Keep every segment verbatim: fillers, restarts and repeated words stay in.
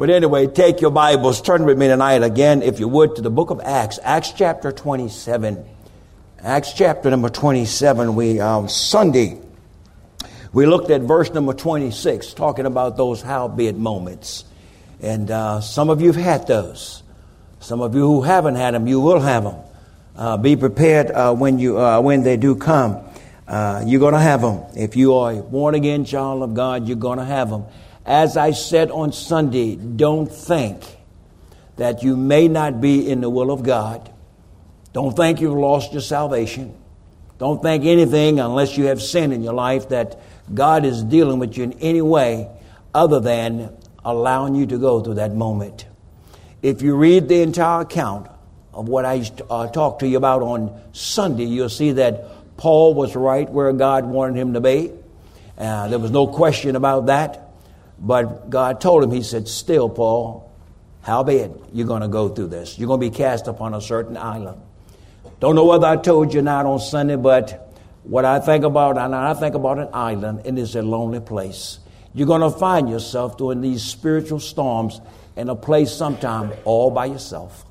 But anyway, take your Bibles, turn with me tonight again, if you would, to the book of Acts, Acts chapter twenty-seven. Acts chapter number twenty-seven, we, um, Sunday, we looked at verse number twenty-six, talking about those howbeit moments. And uh, some of you have had those. Some of you who haven't had them, you will have them. Uh, be prepared uh, when you uh, when they do come. Uh, you're going to have them. If you are a born-again child of God, you're going to have them. As I said on Sunday, don't think that you may not be in the will of God. Don't think you've lost your salvation. Don't think anything unless you have sin in your life that God is dealing with you in any way other than allowing you to go through that moment. If you read the entire account of what I uh, talked to you about on Sunday, you'll see that Paul was right where God wanted him to be. Uh, there was no question about that. But God told him, he said, still, Paul, howbeit you're going to go through this. You're going to be cast upon a certain island. Don't know whether I told you not on Sunday, but what I think about, and I think about an island, it is a lonely place. You're going to find yourself during these spiritual storms in a place sometime all by yourself.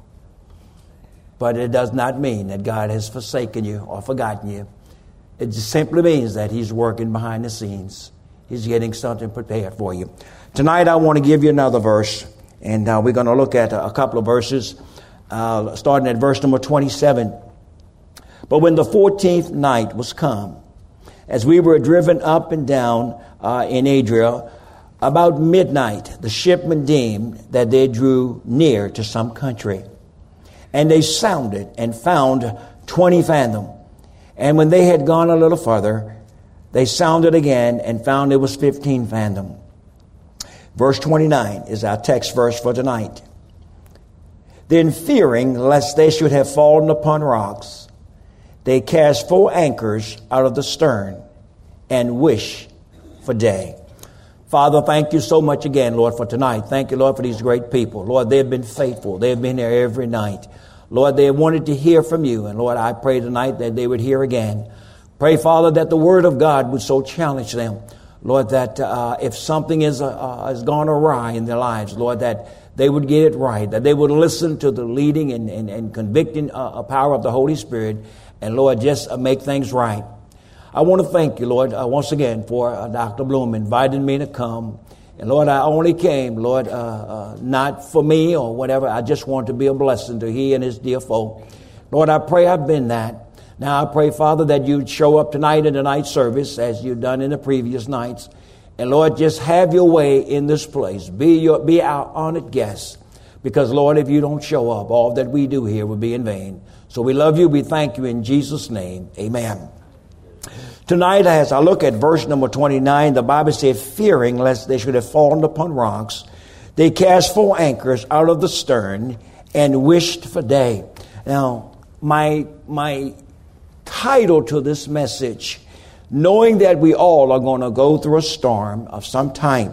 But it does not mean that God has forsaken you or forgotten you. It just simply means that he's working behind the scenes. He's getting something prepared for you. Tonight, I want to give you another verse, and uh, we're going to look at a, a couple of verses, uh, starting at verse number twenty-seven. But when the fourteenth night was come, as we were driven up and down uh, in Adria, about midnight, the shipmen deemed that they drew near to some country. And they sounded and found twenty fathom. And when they had gone a little further, they sounded again and found it was fifteen fathom. Verse twenty-nine is our text verse for tonight. Then fearing lest they should have fallen upon rocks, they cast four anchors out of the stern and wished for day. Father, thank you so much again, Lord, for tonight. Thank you, Lord, for these great people. Lord, they've been faithful. They've been here every night. Lord, they wanted to hear from you. And Lord, I pray tonight that they would hear again. Pray, Father, that the word of God would so challenge them, Lord, that uh, if something is uh, has gone awry in their lives, Lord, that they would get it right, that they would listen to the leading and, and, and convicting uh, power of the Holy Spirit, and, Lord, just uh, make things right. I want to thank you, Lord, uh, once again for uh, Doctor Bloom inviting me to come. And, Lord, I only came, Lord, uh, uh, not for me or whatever. I just want to be a blessing to he and his dear folk. Lord, I pray I've been that. Now I pray, Father, that you'd show up tonight in the night service as you've done in the previous nights. And, Lord, just have your way in this place. Be your, be our honored guest. Because, Lord, if you don't show up, all that we do here will be in vain. So we love you. We thank you in Jesus' name. Amen. Tonight, as I look at verse number twenty-nine, the Bible says, fearing lest they should have fallen upon rocks, they cast four anchors out of the stern and wished for day. Now, my my title to this message, knowing that we all are going to go through a storm of some time,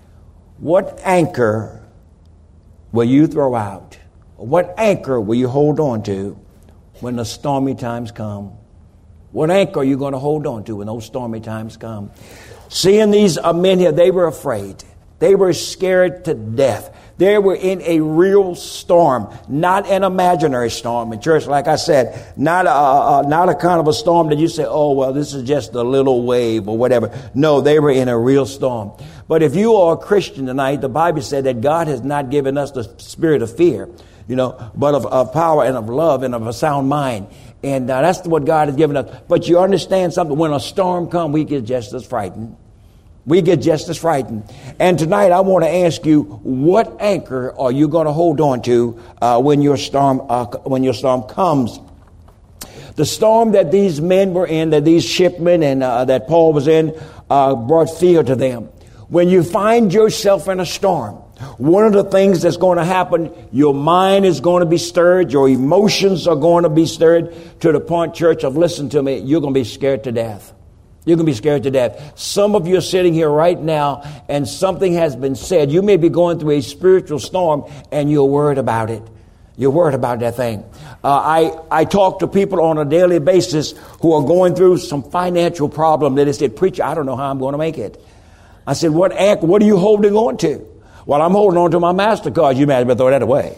what anchor will you throw out? What anchor will you hold on to when the stormy times come? What anchor are you going to hold on to when those stormy times come? Seeing these uh, men here, they were afraid. They were scared to death. They were in a real storm, not an imaginary storm. In church, like I said, not a, a, not a kind of a storm that you say, oh, well, this is just a little wave or whatever. No, they were in a real storm. But if you are a Christian tonight, the Bible said that God has not given us the spirit of fear, you know, but of, of power and of love and of a sound mind. And uh, that's what God has given us. But you understand something, when a storm comes, we get just as frightened. We get just as frightened. And tonight I want to ask you, what anchor are you going to hold on to uh, when your storm uh, when your storm comes? The storm that these men were in, that these shipmen and uh, that Paul was in, uh, brought fear to them. When you find yourself in a storm, one of the things that's going to happen, your mind is going to be stirred, your emotions are going to be stirred to the point, church, of listen to me, you're going to be scared to death. You're going to be scared to death. Some of you are sitting here right now and something has been said. You may be going through a spiritual storm and you're worried about it. You're worried about that thing. Uh, I, I talk to people on a daily basis who are going through some financial problem that they said, preacher, I don't know how I'm going to make it. I said, what, what are you holding on to? Well, I'm holding on to my MasterCard. You might as well throw that away.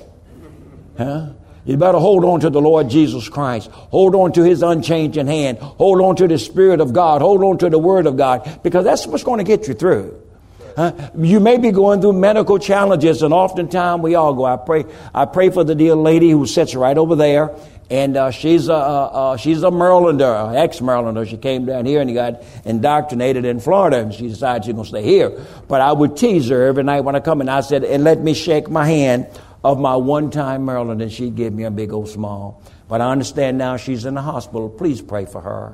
Huh? You better hold on to the Lord Jesus Christ. Hold on to his unchanging hand. Hold on to the Spirit of God. Hold on to the Word of God, because that's what's going to get you through. Huh? You may be going through medical challenges, and oftentimes we all go. I pray. I pray for the dear lady who sits right over there, and uh, she's a uh, uh, she's a Marylander, ex-Marylander. She came down here and he got indoctrinated in Florida, and she decided she's going to stay here. But I would tease her every night when I come in. I said, "And let me shake my hand of my one-time Maryland," and she'd give me a big old smile. But I understand now she's in the hospital. Please pray for her.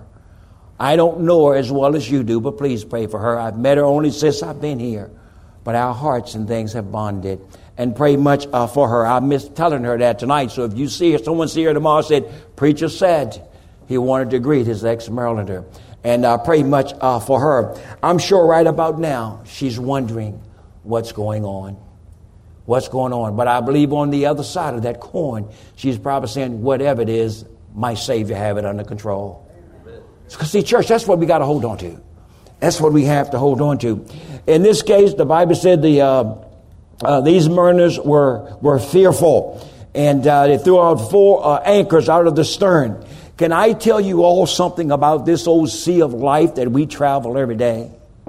I don't know her as well as you do, but please pray for her. I've met her only since I've been here, but our hearts and things have bonded. And pray much uh, for her. I missed telling her that tonight. So if you see her, someone see her tomorrow, said, "Preacher said he wanted to greet his ex-Marylander." And uh, pray much uh, for her. I'm sure right about now she's wondering what's going on. What's going on? But I believe on the other side of that coin, she's probably saying, whatever it is, my Savior have it under control. Because see, church, that's what we got to hold on to. That's what we have to hold on to. In this case, the Bible said the uh, uh, these mariners were were fearful, and uh, they threw out four uh, anchors out of the stern. Can I tell you all something about this old sea of life that we travel every day?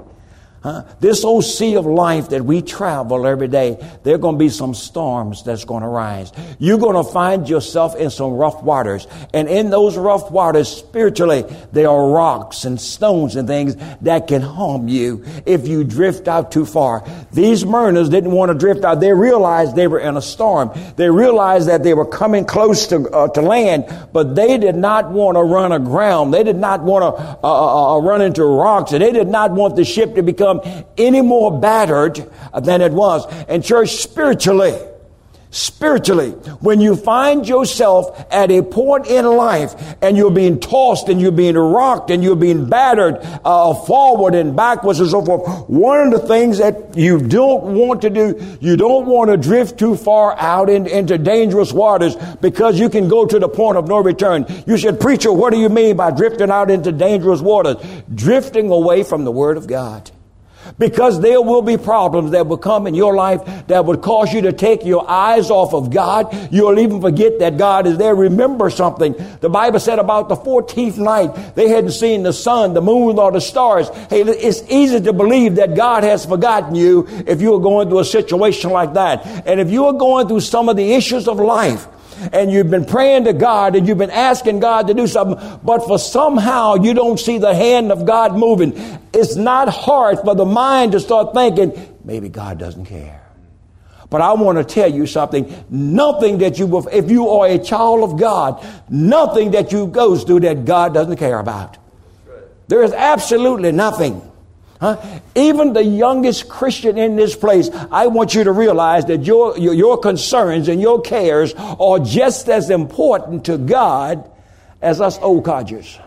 Huh? This old sea of life that we travel every day, there are going to be some storms that's going to rise. You're going to find yourself in some rough waters. And in those rough waters, spiritually, there are rocks and stones and things that can harm you if you drift out too far. These mariners didn't want to drift out. They realized they were in a storm. They realized that they were coming close to uh, to land, but they did not want to run aground. They did not want to uh, uh, run into rocks, and they did not want the ship to become any more battered than it was. And church, spiritually, spiritually, when you find yourself at a point in life and you're being tossed and you're being rocked and you're being battered uh, forward and backwards and so forth, one of the things that you don't want to do, you don't want to drift too far out in, into dangerous waters, because you can go to the point of no return. You said, "Preacher, what do you mean by drifting out into dangerous waters?" Drifting away from the Word of God. Because there will be problems that will come in your life that would cause you to take your eyes off of God. You'll even forget that God is there. Remember something. The Bible said about the fourteenth night, they hadn't seen the sun, the moon, or the stars. Hey, it's easy to believe that God has forgotten you if you are going through a situation like that. And if you are going through some of the issues of life, and you've been praying to God and you've been asking God to do something, but for somehow you don't see the hand of God moving, it's not hard for the mind to start thinking, maybe God doesn't care. But I want to tell you something. Nothing that you will, if you are a child of God, nothing that you go through that God doesn't care about. There is absolutely nothing. Huh? Even the youngest Christian in this place, I want you to realize that your, your, your concerns and your cares are just as important to God as us old codgers.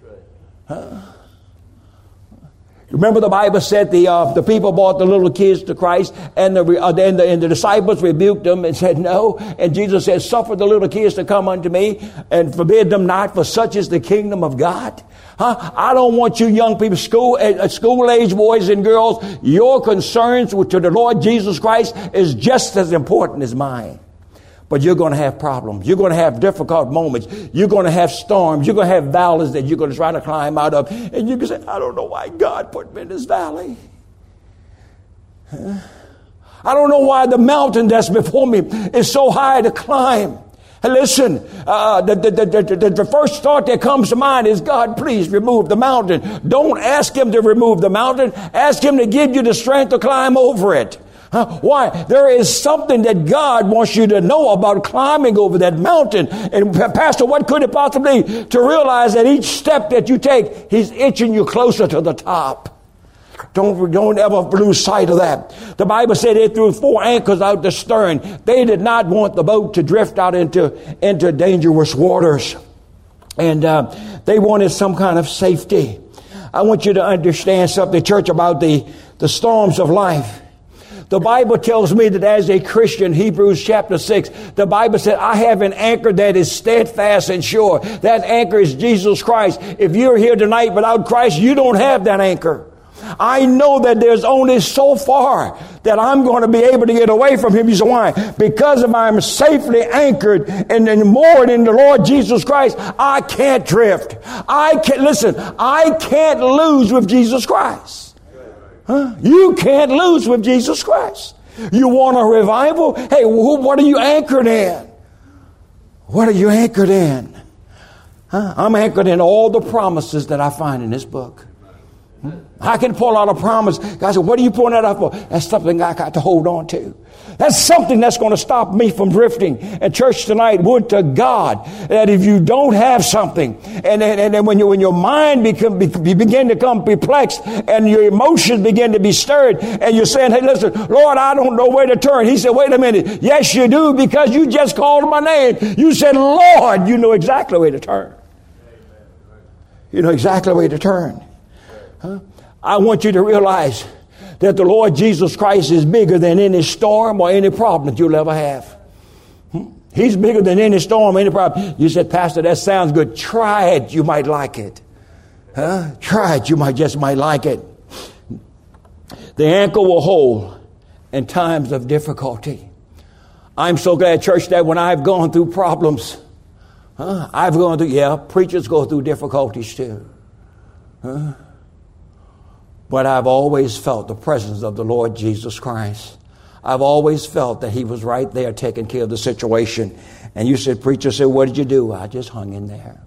Huh? Remember, the Bible said the uh, the people brought the little kids to Christ, and the, uh, and the and the disciples rebuked them and said no. And Jesus said, "Suffer the little kids to come unto me, and forbid them not, for such is the kingdom of God." Huh? I don't want you young people, school uh, school age boys and girls. Your concerns to the Lord Jesus Christ is just as important as mine. But you're going to have problems. You're going to have difficult moments. You're going to have storms. You're going to have valleys that you're going to try to climb out of. And you can say, "I don't know why God put me in this valley. Huh? I don't know why the mountain that's before me is so high to climb." Hey, listen, uh, the, the, the, the, the first thought that comes to mind is, "God, please remove the mountain." Don't ask Him to remove the mountain. Ask Him to give you the strength to climb over it. Huh? Why? There is something that God wants you to know about climbing over that mountain. And Pastor, what could it possibly be? To realize that each step that you take, He's inching you closer to the top. Don't, don't ever lose sight of that. The Bible said they threw four anchors out the stern. They did not want the boat to drift out into, into dangerous waters. And uh, they wanted some kind of safety. I want you to understand something, church, about the, the storms of life. The Bible tells me that as a Christian, Hebrews chapter six, the Bible said, "I have an anchor that is steadfast and sure." That anchor is Jesus Christ. If you're here tonight without Christ, you don't have that anchor. I know that there's only so far that I'm going to be able to get away from him. You say, why? Because if I'm safely anchored and, and moored in the Lord Jesus Christ, I can't drift. I can't, listen, I can't lose with Jesus Christ. Huh? You can't lose with Jesus Christ. You want a revival? Hey, wh- what are you anchored in? What are you anchored in? Huh? I'm anchored in all the promises that I find in this book. I can pull out a promise. God said, what are you pulling that out for? That's something I got to hold on to. That's something that's going to stop me from drifting. And church tonight, would to God that if you don't have something, and and, and then when you when your mind become be, begin to come perplexed, and your emotions begin to be stirred, and you're saying, hey, listen, Lord, I don't know where to turn. He said, wait a minute. Yes, you do, because you just called my name. You said, Lord, you know exactly where to turn. You know exactly where to turn. Huh? I want you to realize that the Lord Jesus Christ is bigger than any storm or any problem that you'll ever have. He's bigger than any storm, any problem. You said, Pastor, that sounds good. Try it. You might like it. Huh? Try it. You might just might like it. The anchor will hold in times of difficulty. I'm so glad, church, that when I've gone through problems, huh, I've gone through, yeah, preachers go through difficulties too. Huh? But I've always felt the presence of the Lord Jesus Christ. I've always felt that he was right there taking care of the situation. And you said, preacher said, what did you do? I just hung in there.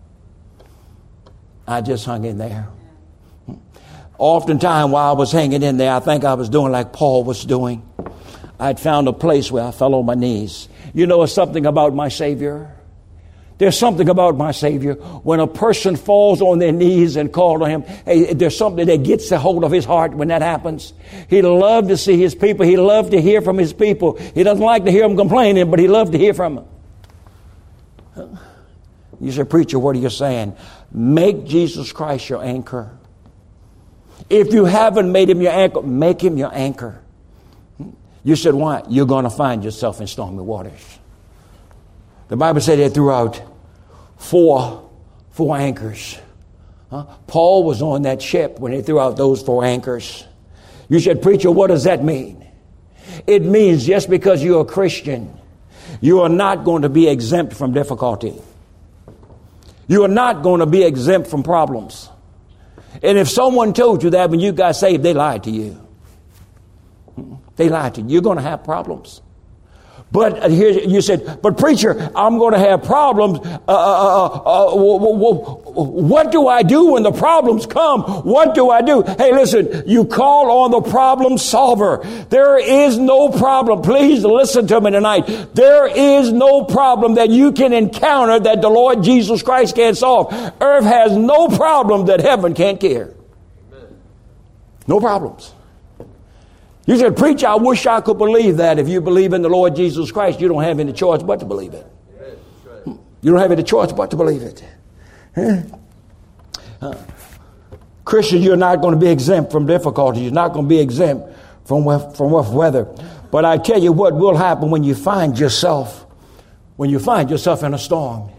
I just hung in there. Oftentimes while I was hanging in there, I think I was doing like Paul was doing. I'd found a place where I fell on my knees. You know something about my Savior? There's something about my Savior. When a person falls on their knees and calls on him, hey, there's something that gets a hold of his heart when that happens. He loved to see his people. He loved to hear from his people. He doesn't like to hear them complaining, but he loved to hear from them. You say, preacher, what are you saying? Make Jesus Christ your anchor. If you haven't made him your anchor, make him your anchor. You said, why? You're going to find yourself in stormy waters. The Bible said they threw out four, four anchors. Huh? Paul was on that ship when they threw out those four anchors. You said, preacher, what does that mean? It means just because you're a Christian, you are not going to be exempt from difficulty. You are not going to be exempt from problems. And if someone told you that when you got saved, they lied to you. They lied to you. You're going to have problems. But here you said, but preacher, I'm going to have problems. Uh, uh, uh, uh, what do I do when the problems come? What do I do? Hey, listen, you call on the problem solver. There is no problem. Please listen to me tonight. There is no problem that you can encounter that the Lord Jesus Christ can't solve. Earth has no problem that heaven can't care. No problems. You said, preacher, I wish I could believe that. If you believe in the Lord Jesus Christ, you don't have any choice but to believe it. You don't have any choice but to believe it. Huh? Uh, Christian, you're not going to be exempt from difficulty. You're not going to be exempt from rough, from rough weather. But I tell you what will happen when you find yourself, when you find yourself in a storm.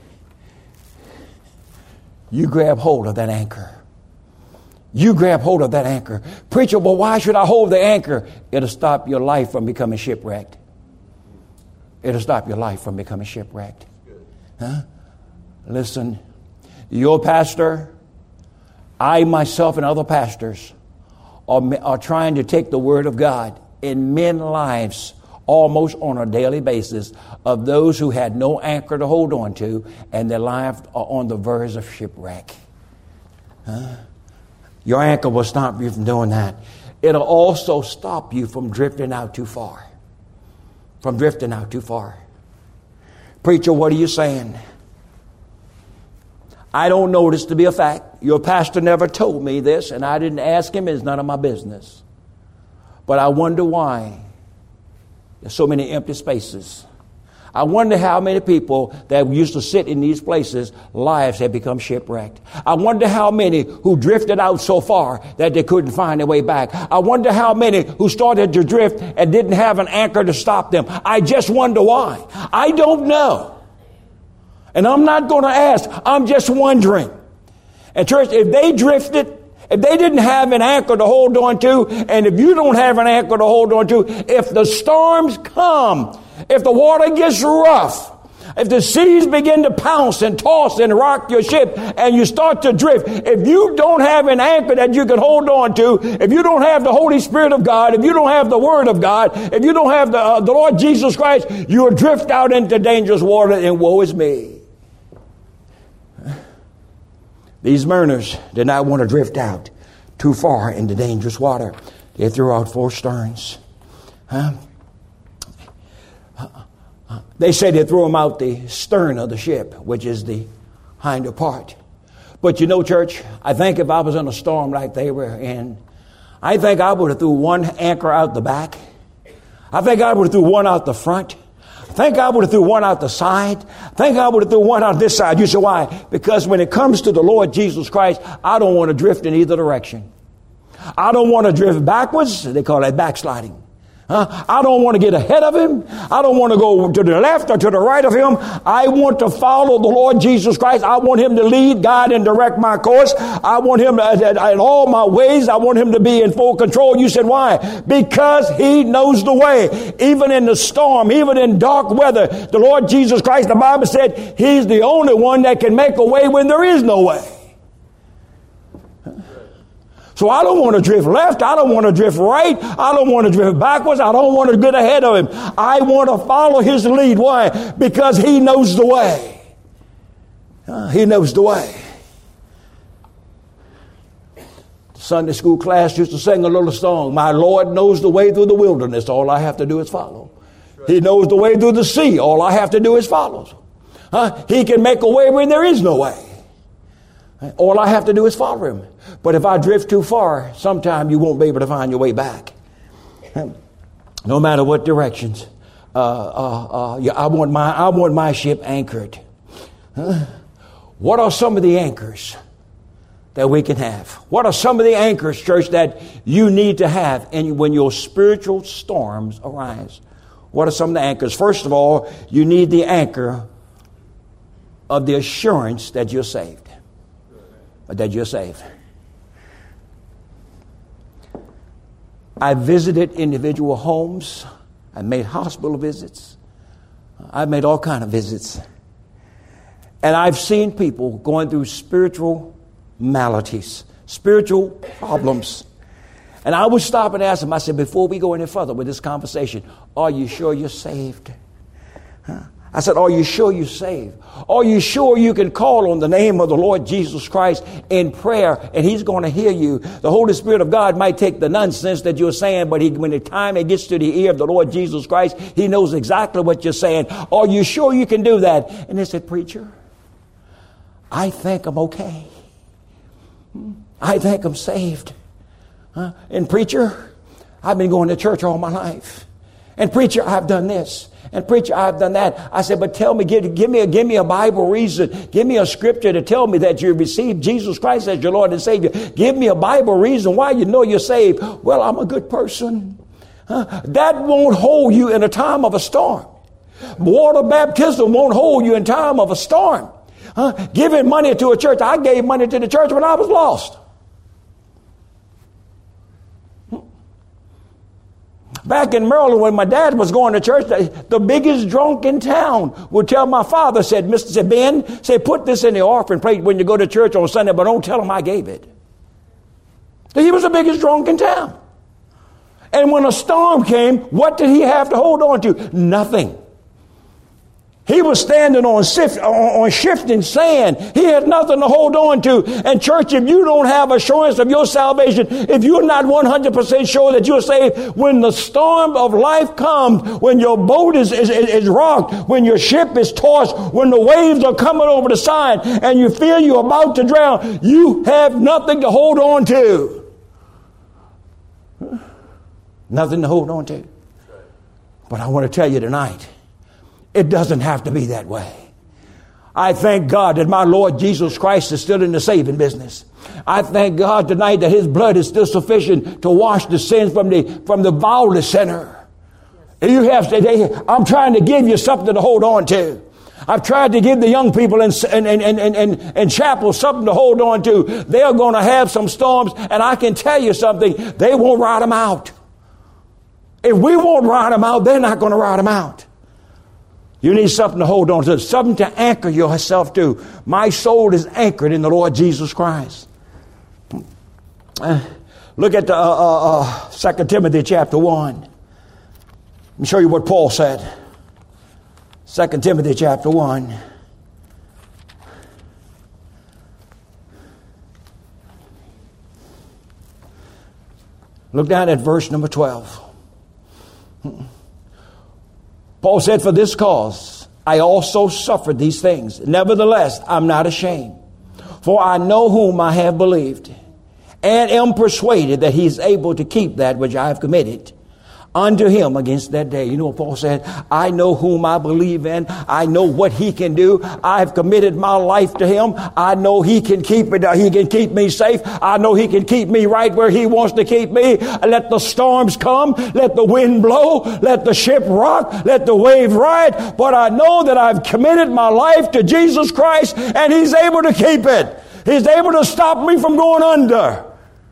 You grab hold of that anchor. You grab hold of that anchor. Preacher, well, why should I hold the anchor? It'll stop your life from becoming shipwrecked. It'll stop your life from becoming shipwrecked. Huh? Listen, your pastor, I myself and other pastors are, are trying to take the word of God in men's lives almost on a daily basis of those who had no anchor to hold on to, and their lives are on the verge of shipwreck. Huh? Your anchor will stop you from doing that. It'll also stop you from drifting out too far. From drifting out too far. Preacher, what are you saying? I don't know this to be a fact. Your pastor never told me this, and I didn't ask him. It's none of my business. But I wonder why there's so many empty spaces. I wonder how many people that used to sit in these places, lives have become shipwrecked. I wonder how many who drifted out so far that they couldn't find their way back. I wonder how many who started to drift and didn't have an anchor to stop them. I just wonder why. I don't know. And I'm not going to ask. I'm just wondering. And church, if they drifted if they didn't have an anchor to hold on to, and if you don't have an anchor to hold on to, if the storms come, if the water gets rough, if the seas begin to pounce and toss and rock your ship and you start to drift, if you don't have an anchor that you can hold on to, if you don't have the Holy Spirit of God, if you don't have the Word of God, if you don't have the, uh, the Lord Jesus Christ, you'll drift out into dangerous water, and woe is me. These mariners did not want to drift out too far into dangerous water. They threw out four sterns. Huh? They said they threw them out the stern of the ship, which is the hinder part. But you know, church, I think if I was in a storm like they were in, I think I would have threw one anchor out the back. I think I would have threw one out the front. I think I would have threw one out the side. I think I would have threw one out this side. You say why? Because when it comes to the Lord Jesus Christ, I don't want to drift in either direction. I don't want to drift backwards. They call that backsliding. Huh? I don't want to get ahead of him. I don't want to go to the left or to the right of him. I want to follow the Lord Jesus Christ. I want him to lead, guide, and direct my course. I want him to, in all my ways, I want him to be in full control. You said, why? Because he knows the way. Even in the storm, even in dark weather, the Lord Jesus Christ, the Bible said, he's the only one that can make a way when there is no way. So I don't want to drift left. I don't want to drift right. I don't want to drift backwards. I don't want to get ahead of him. I want to follow his lead. Why? Because he knows the way. Uh, he knows the way. The Sunday school class used to sing a little song. My Lord knows the way through the wilderness. All I have to do is follow. He knows the way through the sea. All I have to do is follow. Uh, he can make a way when there is no way. All I have to do is follow him. But if I drift too far, sometime you won't be able to find your way back. No matter what directions. Uh, uh, uh, yeah, I want my I want my ship anchored. Huh? What are some of the anchors that we can have? What are some of the anchors, church, that you need to have in, when your spiritual storms arise? What are some of the anchors? First of all, you need the anchor of the assurance that you're saved. That you're saved. I visited individual homes. I made hospital visits. I've made all kinds of visits. And I've seen people going through spiritual maladies, spiritual problems. And I would stop and ask them, I said, before we go any further with this conversation, are you sure you're saved? Huh? I said, are you sure you're saved? Are you sure you can call on the name of the Lord Jesus Christ in prayer and he's going to hear you? The Holy Spirit of God might take the nonsense that you're saying, but he, when the time it gets to the ear of the Lord Jesus Christ, he knows exactly what you're saying. Are you sure you can do that? And they said, preacher, I think I'm okay. I think I'm saved. Huh? And preacher, I've been going to church all my life. And preacher, I've done this. And preacher, I've done that. I said, but tell me, give, give me a, give me a Bible reason. Give me a scripture to tell me that you received Jesus Christ as your Lord and Savior. Give me a Bible reason why you know you're saved. Well, I'm a good person. Huh? That won't hold you in a time of a storm. Water baptism won't hold you in time of a storm. Huh? Giving money to a church. I gave money to the church when I was lost. Back in Maryland, when my dad was going to church, the, the biggest drunk in town would tell my father, said, Mister said, Ben, say, put this in the offering plate when you go to church on Sunday, but don't tell him I gave it. He was the biggest drunk in town. And when a storm came, what did he have to hold on to? Nothing. He was standing on, sift, on, on shifting sand. He had nothing to hold on to. And church, if you don't have assurance of your salvation, if you're not one hundred percent sure that you're saved, when the storm of life comes, when your boat is, is, is rocked, when your ship is tossed, when the waves are coming over the side and you feel you're about to drown, you have nothing to hold on to. Nothing to hold on to. But I want to tell you tonight, it doesn't have to be that way. I thank God that my Lord Jesus Christ is still in the saving business. I thank God tonight that his blood is still sufficient to wash the sins from the from the vilest sinner. You have to, I'm trying to give you something to hold on to. I've tried to give the young people in, in, in, in, in, in chapel something to hold on to. They're going to have some storms, and I can tell you something, they won't ride them out. If we won't ride them out, they're not going to ride them out. You need something to hold on to, something to anchor yourself to. My soul is anchored in the Lord Jesus Christ. Uh, look at the, uh, uh, uh, Second Timothy chapter one. Let me show you what Paul said. Second Timothy chapter one. Look down at verse number twelve. Paul said, for this cause I also suffered these things. Nevertheless, I'm not ashamed. For I know whom I have believed, and am persuaded that he is able to keep that which I have committed unto him against that day. You know what Paul said? I know whom I believe in. I know what he can do. I've committed my life to him. I know he can keep it. He can keep me safe. I know he can keep me right where he wants to keep me. Let the storms come. Let the wind blow. Let the ship rock. Let the wave ride. But I know that I've committed my life to Jesus Christ, and he's able to keep it. He's able to stop me from going under.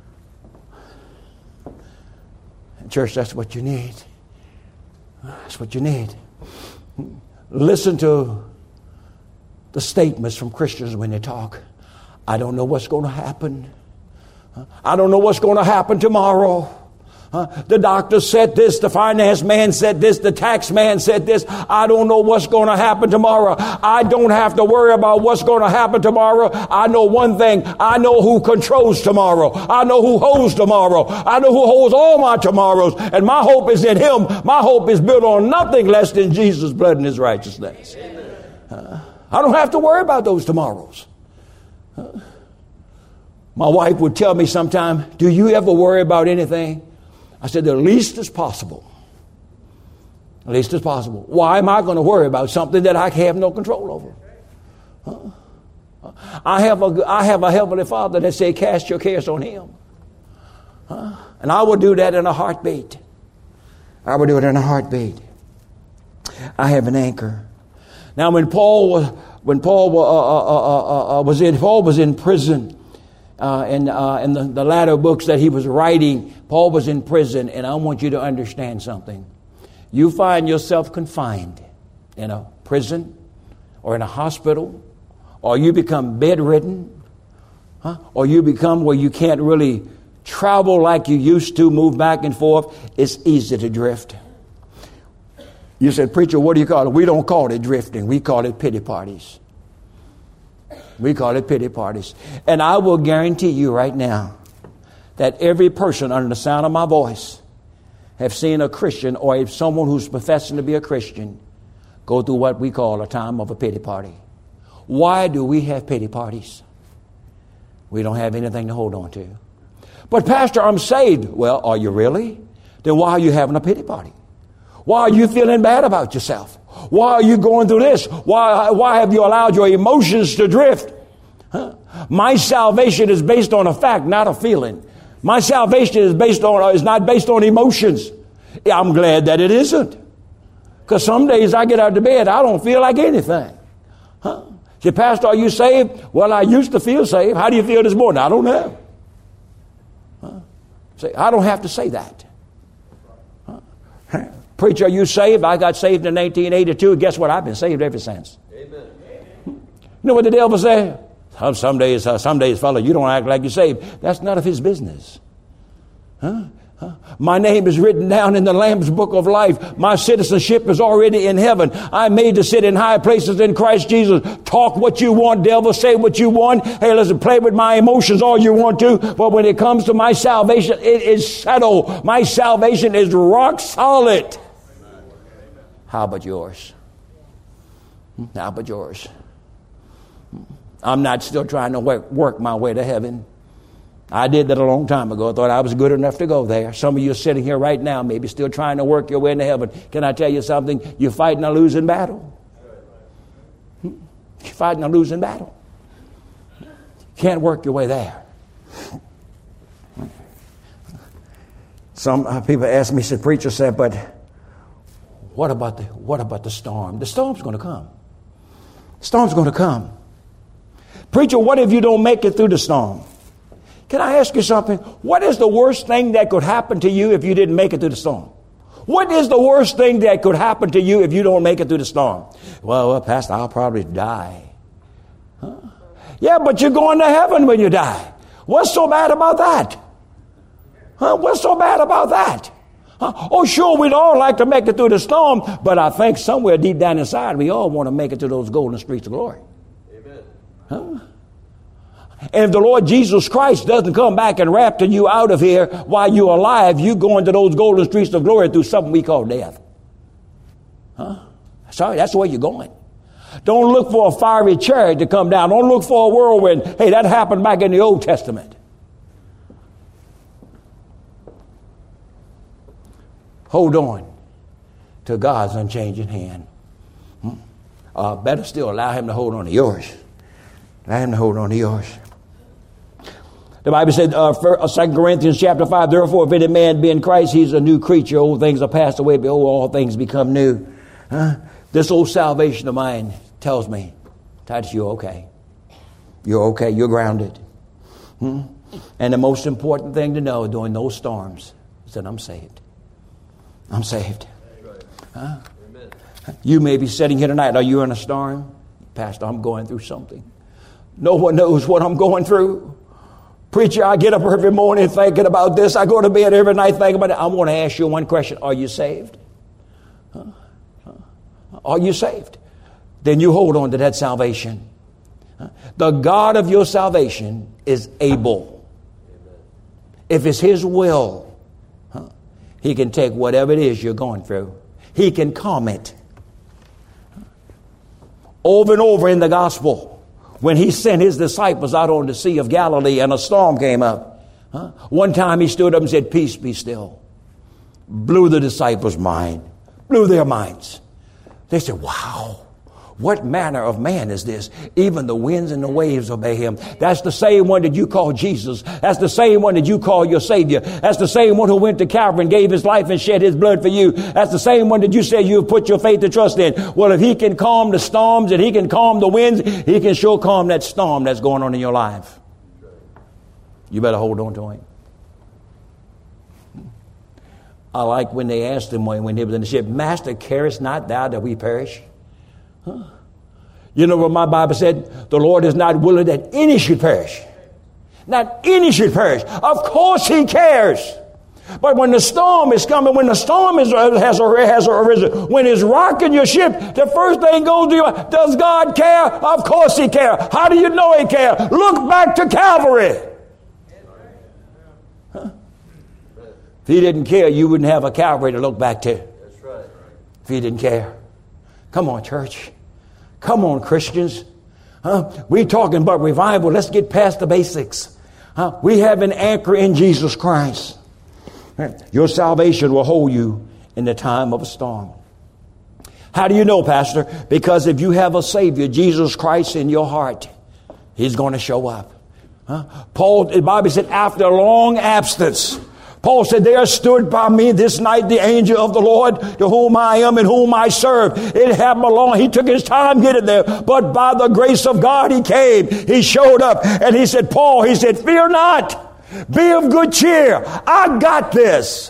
Church, that's what you need. That's what you need. Listen to the statements from Christians when they talk. I don't know what's going to happen. I don't know what's going to happen tomorrow. Uh, the doctor said this, the finance man said this, the tax man said this. I don't know what's going to happen tomorrow. I don't have to worry about what's going to happen tomorrow. I know one thing. I know who controls tomorrow. I know who holds tomorrow. I know who holds all my tomorrows. And my hope is in him. My hope is built on nothing less than Jesus' blood and his righteousness. Uh, I don't have to worry about those tomorrows. Uh, my wife would tell me sometime, do you ever worry about anything? I said, the least as possible. The least as possible. Why am I going to worry about something that I have no control over? Huh? I have a, I have a Heavenly Father that said, cast your cares on him. Huh? And I will do that in a heartbeat. I will do it in a heartbeat. I have an anchor. Now, when Paul was, when Paul uh, uh, uh, uh, was in, Paul was in prison. Uh, in uh, in the, the latter books that he was writing, Paul was in prison, and I want you to understand something. You find yourself confined in a prison or in a hospital, or you become bedridden, huh? Or you become where you can't really travel like you used to, move back and forth. It's easy to drift. You said, preacher, what do you call it? We don't call it drifting. We call it pity parties. We call it pity parties. And I will guarantee you right now that every person under the sound of my voice have seen a Christian or someone who's professing to be a Christian go through what we call a time of a pity party. Why do we have pity parties? We don't have anything to hold on to. But Pastor, I'm saved. Well, are you really? Then why are you having a pity party? Why are you feeling bad about yourself? Why are you going through this? Why, why have you allowed your emotions to drift? Huh? My salvation is based on a fact, not a feeling. My salvation is based on is not based on emotions. I'm glad that it isn't. Because some days I get out of bed, I don't feel like anything. Huh? Say, Pastor, are you saved? Well, I used to feel saved. How do you feel this morning? I don't know. Huh? Say, I don't have to say that. Huh? Preacher, are you saved? I got saved in nineteen eighty-two. Guess what? I've been saved ever since. Amen. You know what the devil said? Some days, uh, some days, fella, you don't act like you're saved. That's none of his business. Huh? Huh? My name is written down in the Lamb's book of life. My citizenship is already in heaven. I'm made to sit in high places in Christ Jesus. Talk what you want, devil. Say what you want. Hey, listen, play with my emotions all you want to. But when it comes to my salvation, it is settled. My salvation is rock solid. How about yours? How about yours? I'm not still trying to work, work my way to heaven. I did that a long time ago. I thought I was good enough to go there. Some of you are sitting here right now, maybe still trying to work your way into heaven. Can I tell you something? You're fighting a losing battle. You're fighting a losing battle. You can't work your way there. Some people ask me, said, preacher said, but what about the what about the storm? The storm's going to come. Storm's going to come. Preacher, what if you don't make it through the storm? Can I ask you something? What is the worst thing that could happen to you if you didn't make it through the storm? What is the worst thing that could happen to you if you don't make it through the storm? Well, well Pastor, I'll probably die. Huh? Yeah, but you're going to heaven when you die. What's so bad about that? Huh? What's so bad about that? Huh? Oh, sure, we'd all like to make it through the storm, but I think somewhere deep down inside, we all want to make it to those golden streets of glory. Amen. Huh? And if the Lord Jesus Christ doesn't come back and rapture you out of here while you're alive, you go into those golden streets of glory through something we call death. Huh? Sorry, that's where you're going. Don't look for a fiery chariot to come down. Don't look for a whirlwind. Hey, that happened back in the Old Testament. Hold on to God's unchanging hand. Hmm? Uh, better still, allow him to hold on to yours. Allow him to hold on to yours. The Bible said, uh, Second Corinthians chapter five, therefore, if any man be in Christ, he's a new creature. Old things are passed away, behold, all things become new. Huh? This old salvation of mine tells me, Titus, you're okay. You're okay. You're grounded. Hmm? And the most important thing to know during those storms is that I'm saved. I'm saved. Huh? You may be sitting here tonight. Are you in a storm? Pastor, I'm going through something. No one knows what I'm going through. Preacher, I get up every morning thinking about this. I go to bed every night thinking about it. I want to ask you one question. Are you saved? Huh? Huh? Are you saved? Then you hold on to that salvation. Huh? The God of your salvation is able. If it's his will, huh, he can take whatever it is you're going through. He can calm it. Over and over in the gospel, when he sent his disciples out on the Sea of Galilee and a storm came up, huh? One time he stood up and said, peace be still. Blew the disciples' mind. Blew their minds. They said, wow, what manner of man is this? Even the winds and the waves obey him. That's the same one that you call Jesus. That's the same one that you call your Savior. That's the same one who went to Calvary and gave his life and shed his blood for you. That's the same one that you say you have put your faith and trust in. Well, if he can calm the storms and he can calm the winds, he can sure calm that storm that's going on in your life. You better hold on to him. I like when they asked him when he was in the ship, Master, carest not thou that we perish? Huh? You know what my Bible said? The Lord is not willing that any should perish. Not any should perish. Of course he cares. But when the storm is coming, when the storm is, has, has arisen, when it's rocking your ship, the first thing goes to you, does God care? Of course he cares. How do you know he cares? Look back to Calvary. Huh? If he didn't care, you wouldn't have a Calvary to look back to. That's right. If he didn't care. Come on, church. Come on, Christians. Huh? We're talking about revival. Let's get past the basics. Huh? We have an anchor in Jesus Christ. Your salvation will hold you in the time of a storm. How do you know, Pastor? Because if you have a Savior, Jesus Christ, in your heart, he's going to show up. Huh? Paul, the Bible said, after a long absence, Paul said, there stood by me this night the angel of the Lord, to whom I am and whom I serve. It happened along. He took his time getting there. But by the grace of God, he came. He showed up. And he said, Paul, he said, fear not. Be of good cheer. I got this.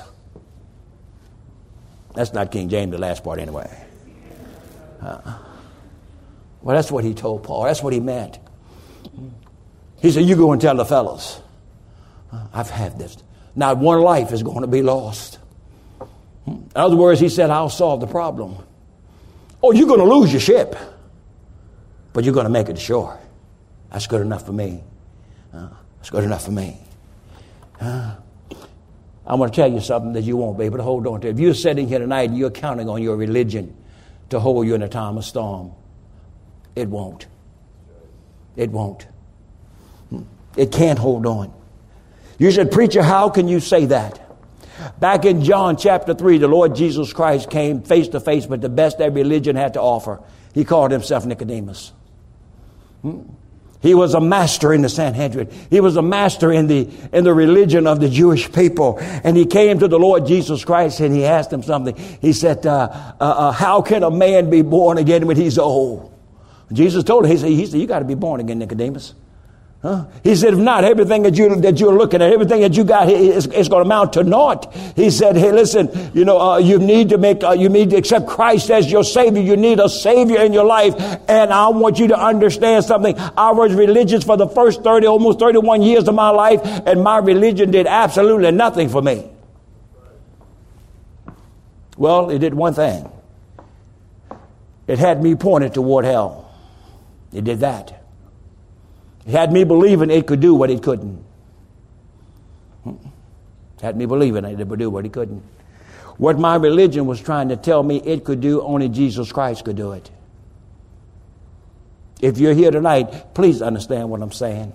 That's not King James, the last part anyway. Uh, well, that's what he told Paul. That's what he meant. He said, you go and tell the fellows, I've had this. Not one life is going to be lost. In other words, he said, I'll solve the problem. Oh, you're going to lose your ship, but you're going to make it to shore. That's good enough for me. Uh, that's good enough for me. Uh, I'm going to tell you something that you won't be able to hold on to. If you're sitting here tonight and you're counting on your religion to hold you in a time of storm, it won't. It won't. It can't hold on. You said, preacher, how can you say that? Back in John chapter three, the Lord Jesus Christ came face to face with the best that religion had to offer. He called himself Nicodemus. Hmm? He was a master in the Sanhedrin. He was a master in the in the religion of the Jewish people. And he came to the Lord Jesus Christ and he asked him something. He said, uh, uh, uh, how can a man be born again when he's old? Jesus told him, he said, he said you got to be born again, Nicodemus. Huh? He said, if not, everything that, you, that you're looking at, everything that you got is, is going to amount to naught. He said, hey, listen, you know, uh, you need to make, uh, you need to accept Christ as your Savior. You need a Savior in your life. And I want you to understand something. I was religious for the first thirty, almost thirty-one years of my life, and my religion did absolutely nothing for me. Well, it did one thing. It had me pointed toward hell. It did that. It had me believing it could do what it couldn't. It had me believing it would do what it couldn't. What my religion was trying to tell me it could do, only Jesus Christ could do it. If you're here tonight, please understand what I'm saying.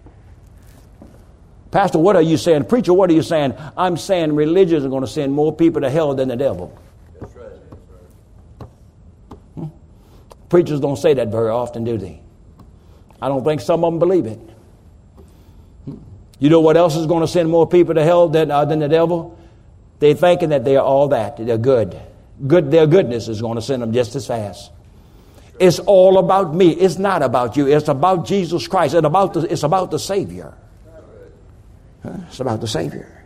Pastor, what are you saying? Preacher, what are you saying? I'm saying religions are going to send more people to hell than the devil. That's right. That's right. Hmm? Preachers don't say that very often, do they? I don't think some of them believe it. You know what else is going to send more people to hell than, uh, than the devil? They're thinking that they're all that. They're good. Good. Their goodness is going to send them just as fast. It's all about me. It's not about you. It's about Jesus Christ. And about the, it's about the Savior. It's about the Savior.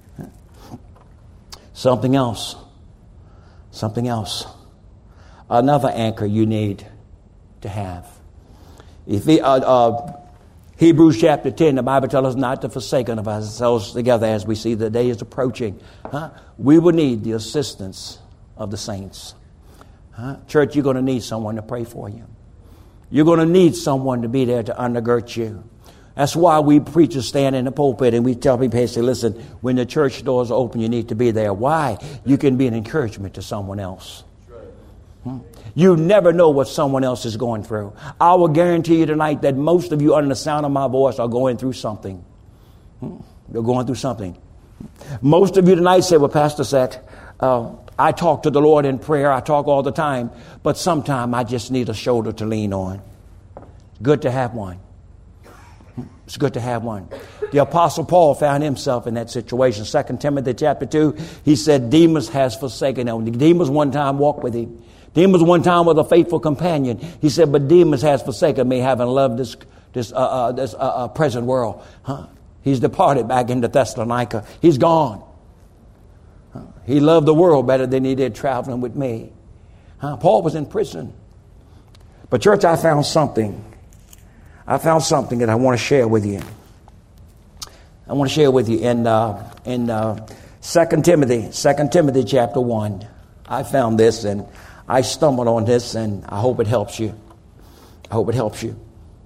Something else. Something else. Another anchor you need to have. If he, uh, uh, Hebrews chapter ten, the Bible tells us not to forsake of ourselves together as we see the day is approaching. Huh? We will need the assistance of the saints. Huh? Church, you're going to need someone to pray for you. You're going to need someone to be there to undergird you. That's why we preachers stand in the pulpit and we tell people, hey, say, listen, when the church doors are open, you need to be there. Why? You can be an encouragement to someone else. Hmm? You never know what someone else is going through. I will guarantee you tonight that most of you under the sound of my voice are going through something. Hmm? You're going through something. Most of you tonight say, well, Pastor said, uh, I talk to the Lord in prayer. I talk all the time. But sometimes I just need a shoulder to lean on. Good to have one. It's good to have one. The Apostle Paul found himself in that situation. Second Timothy chapter two, he said, Demas has forsaken him. Demas one time walked with him. Demas one time was a faithful companion. He said, but Demas has forsaken me, having loved this this uh, uh, this uh, uh, present world. Huh? He's departed back into Thessalonica. He's gone. Huh? He loved the world better than he did traveling with me. Huh? Paul was in prison. But church, I found something. I found something that I want to share with you. I want to share with you in uh, in uh, Second Timothy, Second Timothy chapter one. I found this and I stumbled on this, and I hope it helps you. I hope it helps you.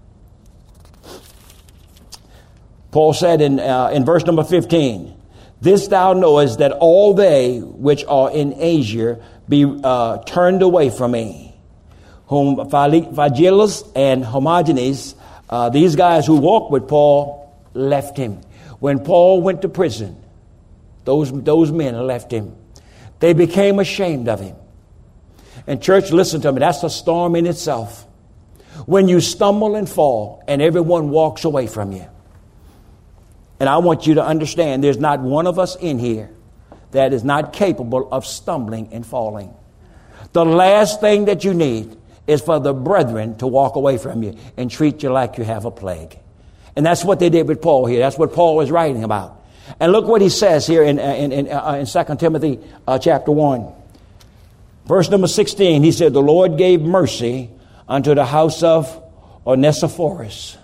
Paul said in uh, in verse number fifteen, this thou knowest, that all they which are in Asia be uh, turned away from me, whom Phygellus and Hermogenes, uh, these guys who walked with Paul, left him. When Paul went to prison, those those men left him. They became ashamed of him. And church, listen to me, that's a storm in itself. When you stumble and fall and everyone walks away from you. And I want you to understand there's not one of us in here that is not capable of stumbling and falling. The last thing that you need is for the brethren to walk away from you and treat you like you have a plague. And that's what they did with Paul here. That's what Paul is writing about. And look what he says here in in in, uh, in Second Timothy uh, chapter one. Verse number sixteen, he said, the Lord gave mercy unto the house of Onesiphorus.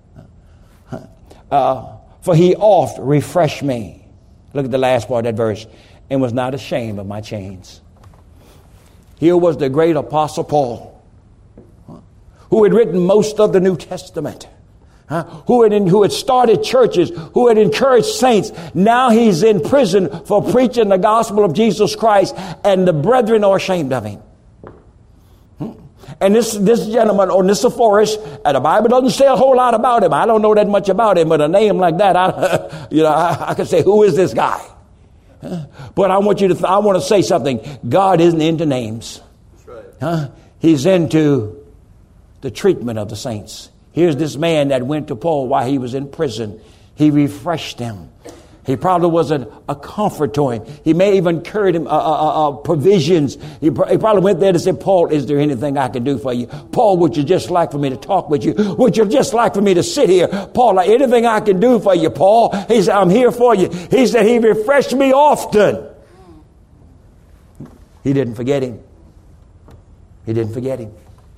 Uh, for he oft refreshed me. Look at the last part of that verse. And was not ashamed of my chains. Here was the great Apostle Paul, who had written most of the New Testament. Huh? Who had who had started churches, who had encouraged saints. Now he's in prison for preaching the gospel of Jesus Christ, and the brethren are ashamed of him. Hmm? And this this gentleman, Onesiphorus, and the Bible doesn't say a whole lot about him. I don't know that much about him, but a name like that, I, you know, I, I could say, who is this guy? Huh? But I want you to, th- I want to say something. God isn't into names. That's right. Huh? He's into the treatment of the saints. Here's this man that went to Paul while he was in prison. He refreshed him. He probably was a, a comfort to him. He may even carried him uh, uh, uh, provisions. He, pr- he probably went there to say, Paul, is there anything I can do for you? Paul, would you just like for me to talk with you? Would you just like for me to sit here? Paul, like, anything I can do for you, Paul? He said, I'm here for you. He said, he refreshed me often. He didn't forget him. He didn't forget him.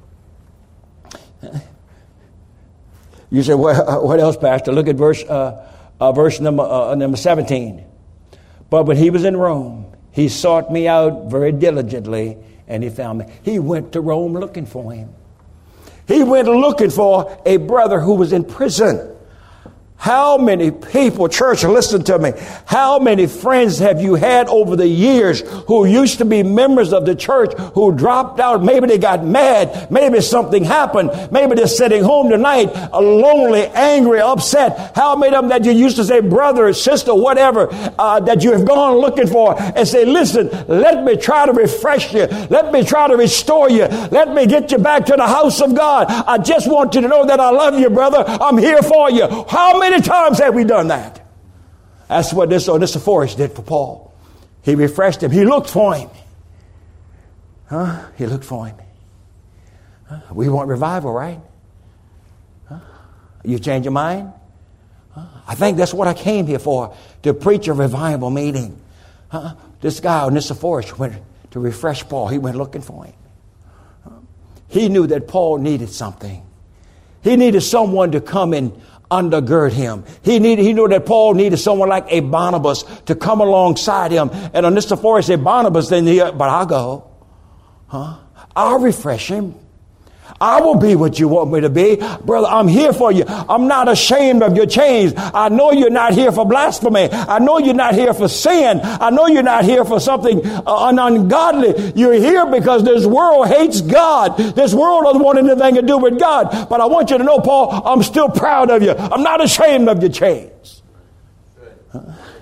You say, what, what else, Pastor? Look at verse uh, uh, verse number uh, number seventeen. But when he was in Rome, he sought me out very diligently, and he found me. He went to Rome looking for him. He went looking for a brother who was in prison. How many people, church, listen to me. How many friends have you had over the years who used to be members of the church who dropped out? Maybe they got mad. Maybe something happened. Maybe they're sitting home tonight, lonely, angry, upset. How many of them that you used to say, brother, sister, whatever, uh, that you have gone looking for and say, listen, let me try to refresh you. Let me try to restore you. Let me get you back to the house of God. I just want you to know that I love you, brother. I'm here for you. How many times have we done that? That's what this Onesiphorus did for Paul. He refreshed him. He looked for him. Huh? He looked for him. Huh? We want revival, right? Huh? You change your mind? Huh? I think that's what I came here for, to preach a revival meeting. Huh? This guy Onesiphorus went to refresh Paul. He went looking for him. Huh? He knew that Paul needed something. He needed someone to come and undergird him. He needed, he knew that Paul needed someone like a Barnabas to come alongside him. And Onesiphorus said, Barnabas, then he, but I'll go. Huh? I'll refresh him. I will be what you want me to be. Brother, I'm here for you. I'm not ashamed of your chains. I know you're not here for blasphemy. I know you're not here for sin. I know you're not here for something uh, ungodly. You're here because this world hates God. This world doesn't want anything to do with God. But I want you to know, Paul, I'm still proud of you. I'm not ashamed of your chains. Huh?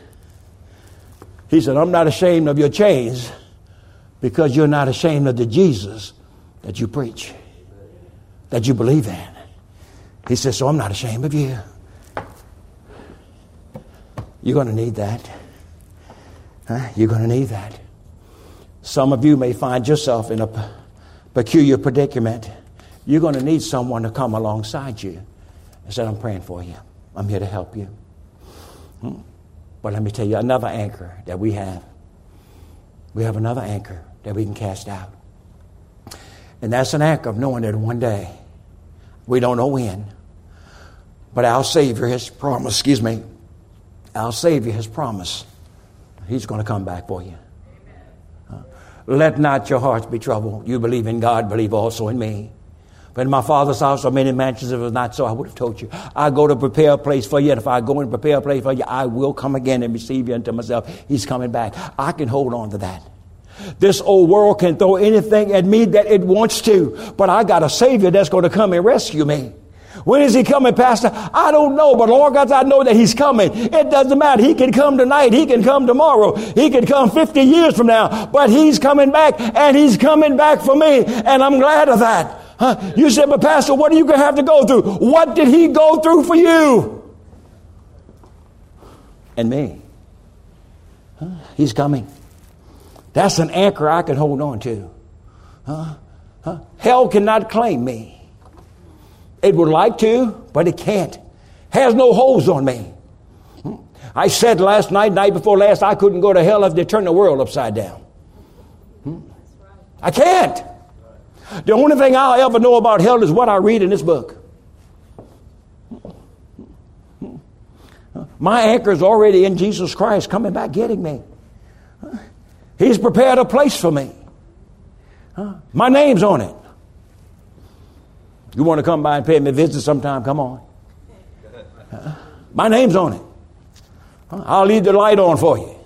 He said, I'm not ashamed of your chains because you're not ashamed of the Jesus that you preach, that you believe in. He says, so I'm not ashamed of you. You're going to need that. Huh? You're going to need that. Some of you may find yourself in a p- peculiar predicament. You're going to need someone to come alongside you and say, I'm praying for you. I'm here to help you. Hmm? But let me tell you another anchor that we have. We have another anchor that we can cast out. And that's an anchor of knowing that one day, we don't know when, but our Savior has promised, excuse me, our Savior has promised He's going to come back for you. Uh, let not your hearts be troubled. You believe in God, believe also in me. But in my Father's house are many mansions. If it was not so, I would have told you. I go to prepare a place for you. And if I go and prepare a place for you, I will come again and receive you unto myself. He's coming back. I can hold on to that. This old world can throw anything at me that it wants to. But I got a Savior that's going to come and rescue me. When is He coming, Pastor? I don't know. But Lord God, I know that He's coming. It doesn't matter. He can come tonight. He can come tomorrow. He can come fifty years from now. But He's coming back, and He's coming back for me. And I'm glad of that. Huh? You said, but Pastor, what are you going to have to go through? What did He go through for you? And me. Huh? He's coming. That's an anchor I can hold on to. Huh? Huh? Hell cannot claim me. It would like to, but it can't. Has no holds on me. I said last night, night before last, I couldn't go to hell if they turned the world upside down. I can't. The only thing I'll ever know about hell is what I read in this book. My anchor is already in Jesus Christ coming back getting me. He's prepared a place for me. My name's on it. You want to come by and pay me a visit sometime? Come on. My name's on it. I'll leave the light on for you.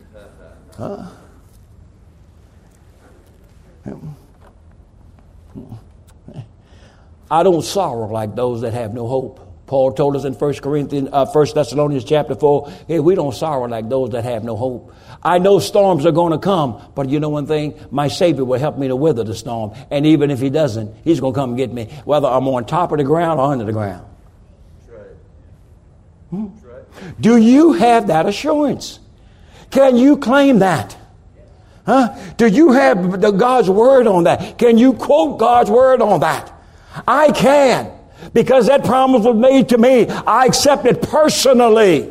I don't sorrow like those that have no hope. Paul told us in First Corinthians, uh, First Thessalonians chapter four, hey, we don't sorrow like those that have no hope. I know storms are going to come, but you know one thing? My Savior will help me to weather the storm. And even if He doesn't, He's going to come get me, whether I'm on top of the ground or under the ground. That's right. Hmm? That's right. Do you have that assurance? Can you claim that? Huh? Do you have the God's word on that? Can you quote God's word on that? I can, because that promise was made to me. I accept it personally.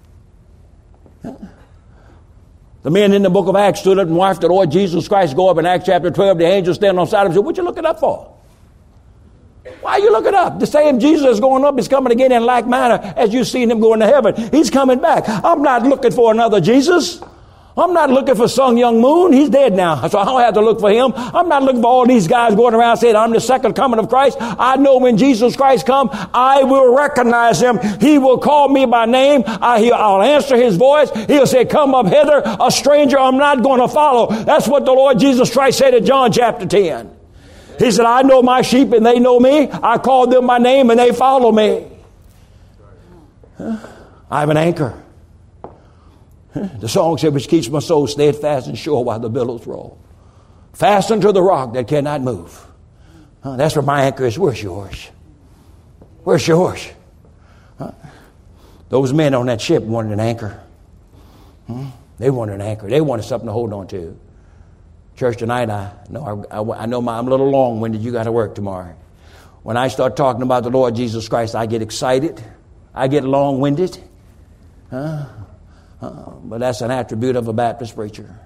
The men in the book of Acts stood up and watched the Lord Jesus Christ go up in Acts chapter twelve. The angel standing on the side of him and said, what you looking up for? Why are you looking up? The same Jesus is going up is coming again in like manner as you've seen him go into heaven. He's coming back. I'm not looking for another Jesus. I'm not looking for Sun Young Moon. He's dead now, so I don't have to look for him. I'm not looking for all these guys going around saying, I'm the second coming of Christ. I know when Jesus Christ comes, I will recognize him. He will call me by name. I, he'll, I'll answer his voice. He'll say, come up hither. A stranger I'm not going to follow. That's what the Lord Jesus Christ said in John chapter ten. He said, I know my sheep and they know me. I call them by name and they follow me. Huh? I have an anchor. The song said, which keeps my soul steadfast and sure while the billows roll. Fastened to the rock that cannot move. Uh, that's where my anchor is. Where's yours? Where's yours? Uh, those men on that ship wanted an anchor. Hmm? They wanted an anchor. They wanted something to hold on to. Church tonight, I know, I, I, I know my, I'm a little long-winded. You got to work tomorrow. When I start talking about the Lord Jesus Christ, I get excited. I get long-winded. Huh? Uh, but that's an attribute of a Baptist preacher.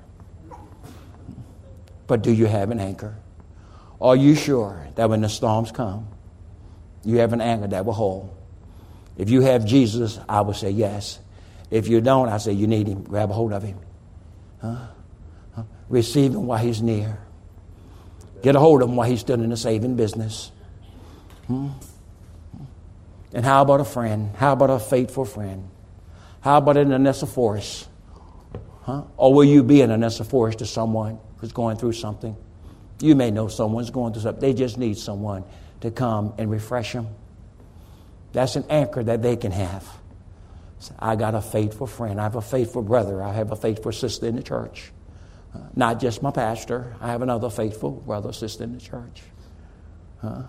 But do you have an anchor? Are you sure that when the storms come, you have an anchor that will hold? If you have Jesus, I will say yes. If you don't, I say you need him. Grab a hold of him. Huh? Huh? Receive him while he's near. Get a hold of him while he's still in the saving business. Hmm? And how about a friend? How about a faithful friend? How about an Onesiphorus? Huh? Or will you be an Onesiphorus to someone who's going through something? You may know someone's going through something. They just need someone to come and refresh them. That's an anchor that they can have. So I got a faithful friend. I have a faithful brother. I have a faithful sister in the church. Uh, not just my pastor. I have another faithful brother or sister in the church. Huh?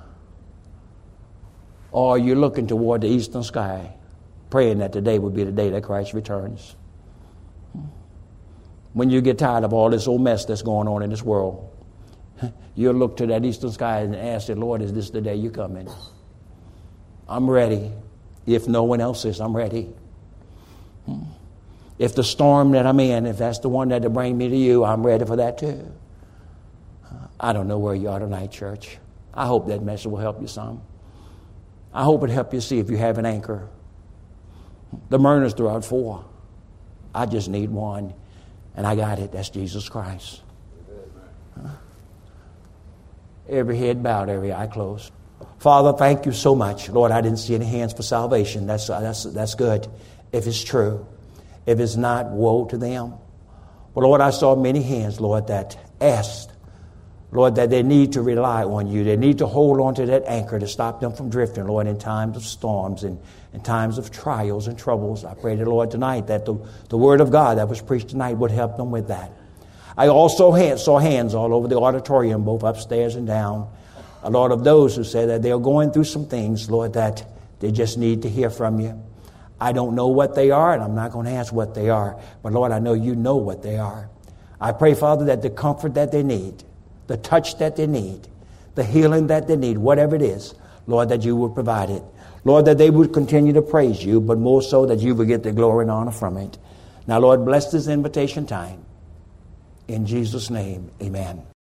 Or you're looking toward the eastern sky, praying that today would be the day that Christ returns. When you get tired of all this old mess that's going on in this world, you'll look to that eastern sky and ask the Lord, is this the day you come in? I'm ready. If no one else is, I'm ready. If the storm that I'm in, if that's the one that will bring me to you, I'm ready for that too. I don't know where you are tonight, church. I hope that message will help you some. I hope it help you see if you have an anchor. The Murners threw out four. I just need one. And I got it. That's Jesus Christ. Huh? Every head bowed, every eye closed. Father, thank you so much. Lord, I didn't see any hands for salvation. That's, that's, that's good. If it's true. If it's not, woe to them. But Lord, I saw many hands, Lord, that asked, Lord, that they need to rely on you. They need to hold on to that anchor to stop them from drifting, Lord, in times of storms and in times of trials and troubles. I pray to Lord tonight that the, the word of God that was preached tonight would help them with that. I also had, saw hands all over the auditorium, both upstairs and down. A lot of those who said that they're going through some things, Lord, that they just need to hear from you. I don't know what they are, and I'm not going to ask what they are. But Lord, I know you know what they are. I pray, Father, that the comfort that they need, the touch that they need, the healing that they need, whatever it is, Lord, that you would provide it. Lord, that they would continue to praise you, but more so that you would get the glory and honor from it. Now, Lord, bless this invitation time. In Jesus' name, amen.